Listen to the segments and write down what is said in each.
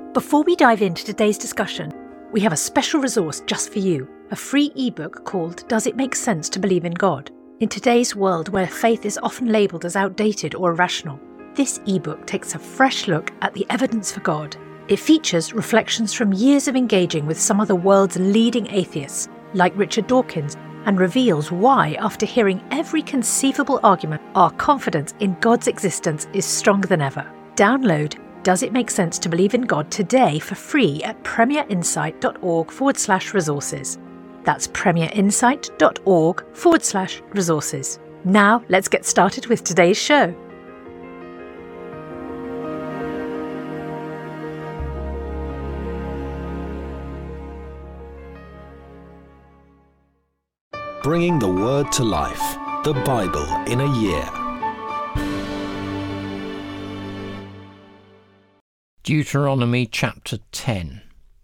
Before we dive into today's discussion, we have a special resource just for you, a free ebook called Does It Make Sense to Believe in God? In today's world where faith is often labelled as outdated or irrational, this ebook takes a fresh look at the evidence for God. It features reflections from years of engaging with some of the world's leading atheists, like Richard Dawkins, and reveals why, after hearing every conceivable argument, our confidence in God's existence is stronger than ever. Download Does It Make Sense to Believe in God today for free at premierinsight.org/resources. That's premierinsight.org/resources. Now let's get started with today's show. Bringing the Word to life, the Bible in a year. Deuteronomy chapter 10.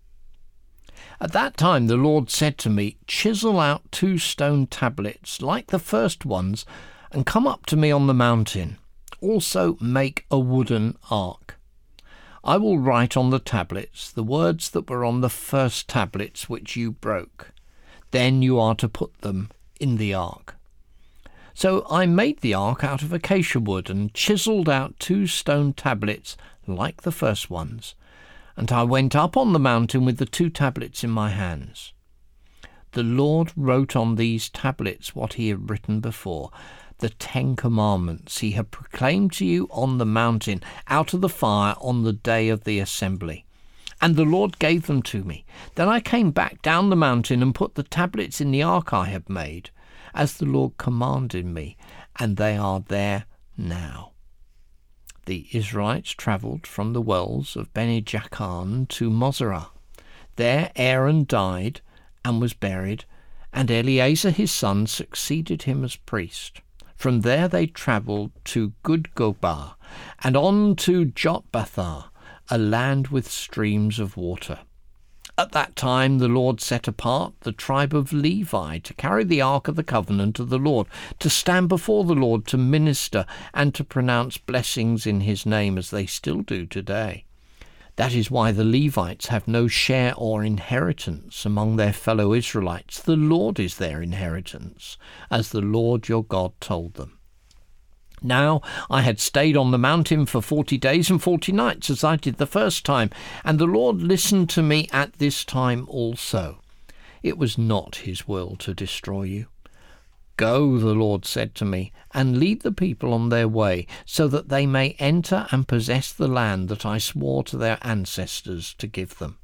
At that time the Lord said to me, "Chisel out 2 stone tablets like the first ones, and come up to me on the mountain. Also make a wooden ark. I will write on the tablets the words that were on the first tablets which you broke. Then you are to put them in the ark." So I made the ark out of acacia wood and chiselled out 2 stone tablets like the first ones, and I went up on the mountain with the 2 tablets in my hands. The Lord wrote on these tablets what he had written before, the 10 commandments he had proclaimed to you on the mountain out of the fire on the day of the assembly. And the Lord gave them to me. Then I came back down the mountain and put the tablets in the ark I had made, as the Lord commanded me, and they are there now. The Israelites travelled from the wells of Bene-Jaakan to Moserah. There Aaron died and was buried, and Eleazar his son succeeded him as priest. From there they travelled to Gudgodah, and on to Jotbathah, a land with streams of water. At that time the Lord set apart the tribe of Levi to carry the ark of the covenant of the Lord, to stand before the Lord, to minister, and to pronounce blessings in his name, as they still do today. That is why the Levites have no share or inheritance among their fellow Israelites. The Lord is their inheritance, as the Lord your God told them. Now I had stayed on the mountain for 40 days and 40 nights, as I did the first time, and the Lord listened to me at this time also. It was not his will to destroy you. "Go," the Lord said to me, "and lead the people on their way, so that they may enter and possess the land that I swore to their ancestors to give them."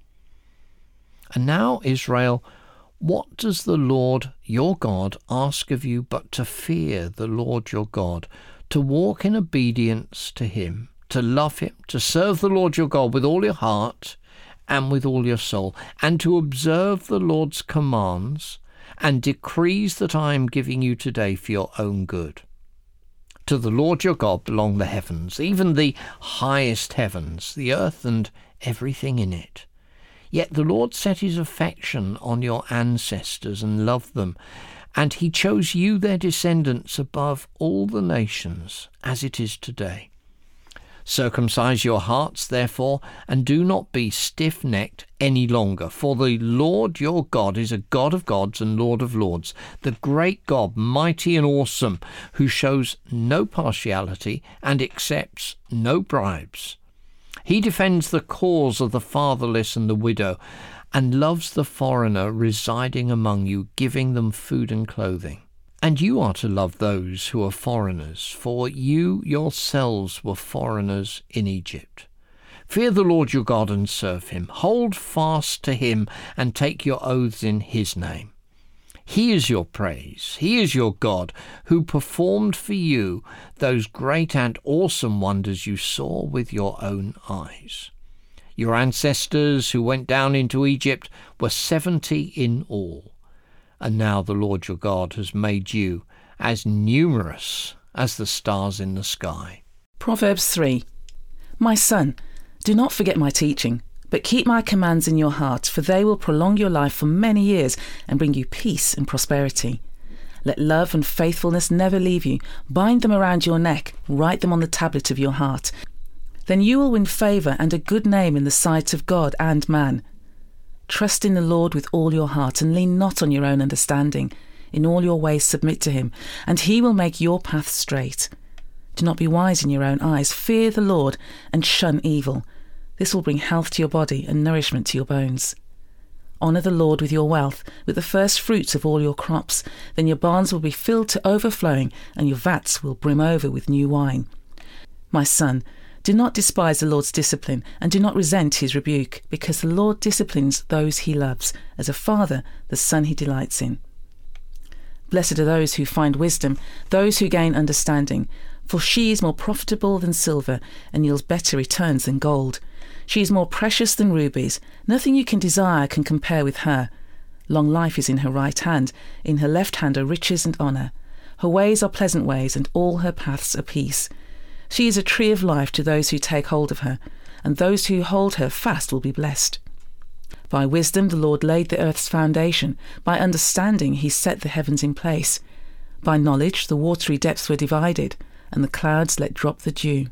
And now, Israel, what does the Lord your God ask of you but to fear the Lord your God, to walk in obedience to him, to love him, to serve the Lord your God with all your heart and with all your soul, and to observe the Lord's commands and decrees that I am giving you today for your own good? To the Lord your God belong the heavens, even the highest heavens, the earth and everything in it. Yet the Lord set his affection on your ancestors and loved them, and he chose you, their descendants, above all the nations, as it is today. Circumcise your hearts, therefore, and do not be stiff-necked any longer, for the Lord your God is a God of gods and Lord of lords, the great God, mighty and awesome, who shows no partiality and accepts no bribes. He defends the cause of the fatherless and the widow, and loves the foreigner residing among you, giving them food and clothing. And you are to love those who are foreigners, for you yourselves were foreigners in Egypt. Fear the Lord your God and serve him. Hold fast to him and take your oaths in his name. He is your praise. He is your God, who performed for you those great and awesome wonders you saw with your own eyes. Your ancestors who went down into Egypt were 70 in all. And now the Lord your God has made you as numerous as the stars in the sky. Proverbs 3. My son, do not forget my teaching, but keep my commands in your heart, for they will prolong your life for many years and bring you peace and prosperity. Let love and faithfulness never leave you. Bind them around your neck, write them on the tablet of your heart. Then you will win favour and a good name in the sight of God and man. Trust in the Lord with all your heart and lean not on your own understanding. In all your ways submit to him, and he will make your path straight. Do not be wise in your own eyes. Fear the Lord and shun evil. This will bring health to your body and nourishment to your bones. Honour the Lord with your wealth, with the first fruits of all your crops. Then your barns will be filled to overflowing, and your vats will brim over with new wine. My son, do not despise the Lord's discipline, and do not resent his rebuke, because the Lord disciplines those he loves, as a father the son he delights in. Blessed are those who find wisdom, those who gain understanding, for she is more profitable than silver, and yields better returns than gold. She is more precious than rubies. Nothing you can desire can compare with her. Long life is in her right hand. In her left hand are riches and honour. Her ways are pleasant ways, and all her paths are peace. She is a tree of life to those who take hold of her, and those who hold her fast will be blessed. By wisdom the Lord laid the earth's foundation. By understanding he set the heavens in place. By knowledge the watery depths were divided, and the clouds let drop the dew.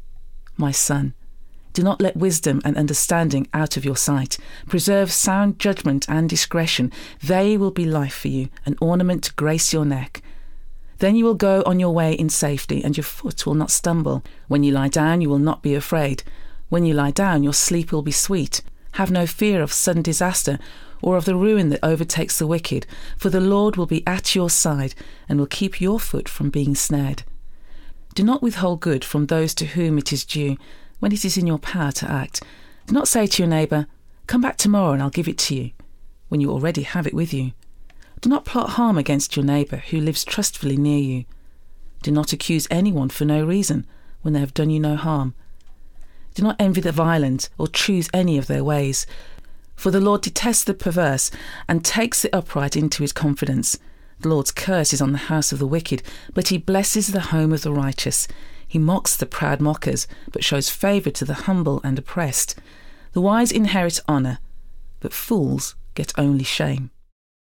My son, do not let wisdom and understanding out of your sight. Preserve sound judgment and discretion. They will be life for you, an ornament to grace your neck. Then you will go on your way in safety, and your foot will not stumble. When you lie down, you will not be afraid. When you lie down, your sleep will be sweet. Have no fear of sudden disaster, or of the ruin that overtakes the wicked, for the Lord will be at your side, and will keep your foot from being snared. Do not withhold good from those to whom it is due, when it is in your power to act. Do not say to your neighbour, "Come back tomorrow and I'll give it to you," when you already have it with you. Do not plot harm against your neighbour who lives trustfully near you. Do not accuse anyone for no reason when they have done you no harm. Do not envy the violent or choose any of their ways, for the Lord detests the perverse and takes the upright into his confidence. The Lord's curse is on the house of the wicked, but he blesses the home of the righteous. He mocks the proud mockers, but shows favour to the humble and oppressed. The wise inherit honour, but fools get only shame.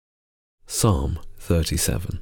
Psalm 37.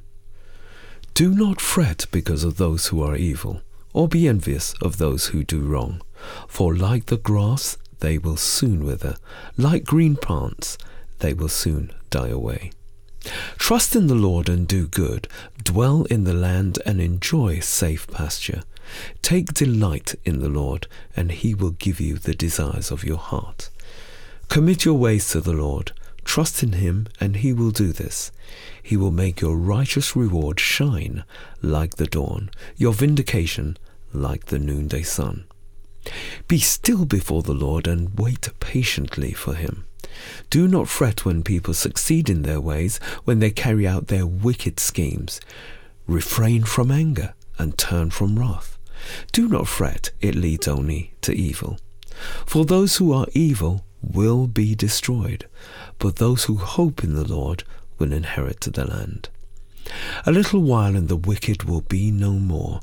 Do not fret because of those who are evil, or be envious of those who do wrong. For like the grass, they will soon wither. Like green plants, they will soon die away. Trust in the Lord and do good. Dwell in the land and enjoy safe pasture. Take delight in the Lord, and he will give you the desires of your heart. Commit your ways to the Lord. Trust in him, and he will do this. He will make your righteous reward shine like the dawn, your vindication like the noonday sun. Be still before the Lord and wait patiently for him. Do not fret when people succeed in their ways, when they carry out their wicked schemes. Refrain from anger and turn from wrath. Do not fret, it leads only to evil. For those who are evil will be destroyed, but those who hope in the Lord will inherit the land. A little while and the wicked will be no more.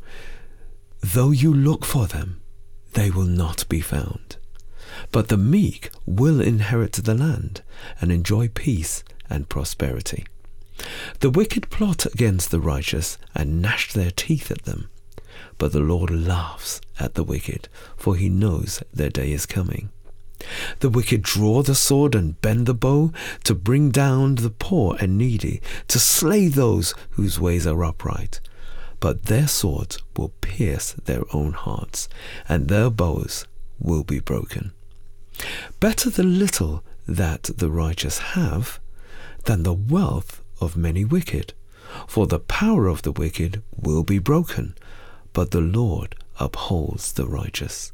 Though you look for them, they will not be found. But the meek will inherit the land and enjoy peace and prosperity. The wicked plot against the righteous and gnash their teeth at them. But the Lord laughs at the wicked, for he knows their day is coming. The wicked draw the sword and bend the bow to bring down the poor and needy, to slay those whose ways are upright. But their swords will pierce their own hearts, and their bows will be broken. Better the little that the righteous have than the wealth of many wicked, for the power of the wicked will be broken, but the Lord upholds the righteous.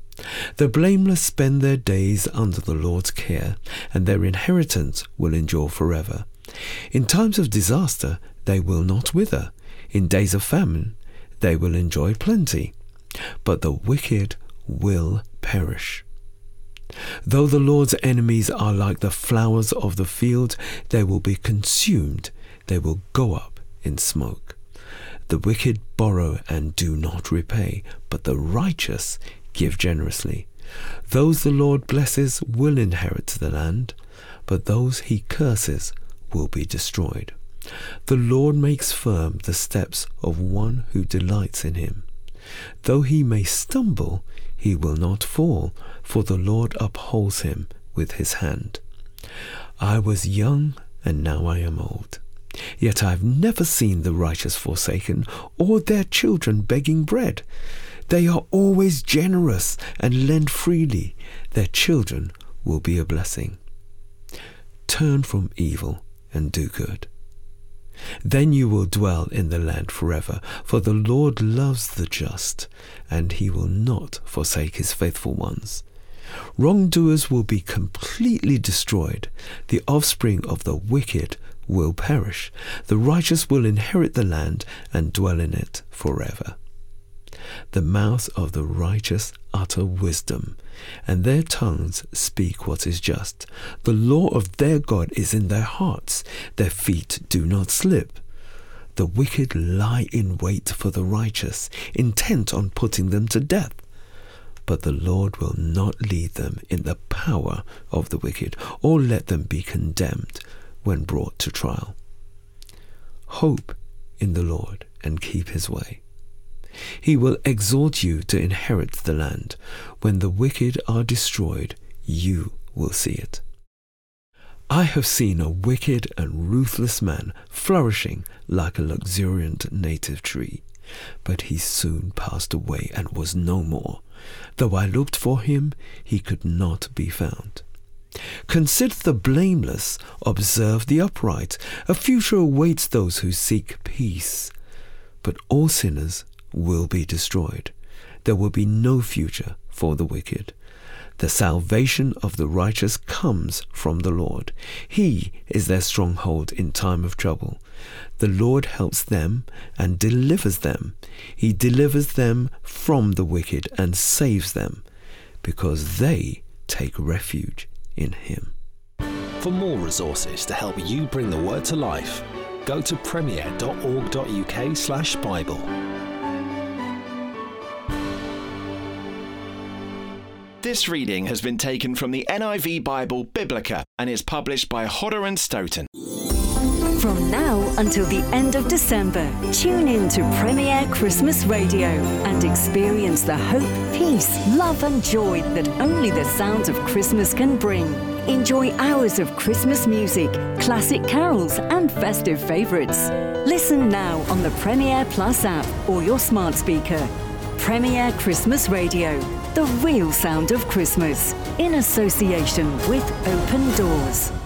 The blameless spend their days under the Lord's care, and their inheritance will endure forever. In times of disaster they will not wither. In days of famine they will enjoy plenty, but the wicked will perish. Though the Lord's enemies are like the flowers of the field, they will be consumed. They will go up in smoke. The wicked borrow and do not repay, but the righteous give generously. Those the Lord blesses will inherit the land, but those he curses will be destroyed. The Lord makes firm the steps of one who delights in him. Though he may stumble, He will not fall, for the Lord upholds him with his hand. I was young, and now I am old. Yet I have never seen the righteous forsaken, or their children begging bread. They are always generous and lend freely. Their children will be a blessing. Turn from evil and do good. Then you will dwell in the land forever, for the Lord loves the just, and he will not forsake his faithful ones. Wrongdoers will be completely destroyed. The offspring of the wicked will perish. The righteous will inherit the land and dwell in it forever. The mouth of the righteous utter wisdom, and their tongues speak what is just. The law of their God is in their hearts. Their feet do not slip. The wicked lie in wait for the righteous, intent on putting them to death. But the Lord will not lead them in the power of the wicked, or let them be condemned when brought to trial. Hope in the Lord and keep his way. He will exalt you to inherit the land. When the wicked are destroyed, you will see it. I have seen a wicked and ruthless man flourishing like a luxuriant native tree, but he soon passed away and was no more. Though I looked for him, he could not be found. Consider the blameless, observe the upright. A future awaits those who seek peace, but all sinners will be destroyed. There will be no future for the wicked. The salvation of the righteous comes from the Lord. He is their stronghold in time of trouble. The Lord helps them and delivers them. He delivers them from the wicked and saves them, because they take refuge in him. For more resources to help you bring the word to life, go to premier.org.uk/Bible. This reading has been taken from the NIV Bible Biblica and is published by Hodder and Stoughton. From now until the end of December, tune in to Premier Christmas Radio and experience the hope, peace, love and joy that only the sounds of Christmas can bring. Enjoy hours of Christmas music, classic carols and festive favourites. Listen now on the Premier Plus app or your smart speaker. Premier Christmas Radio, the real sound of Christmas, in association with Open Doors.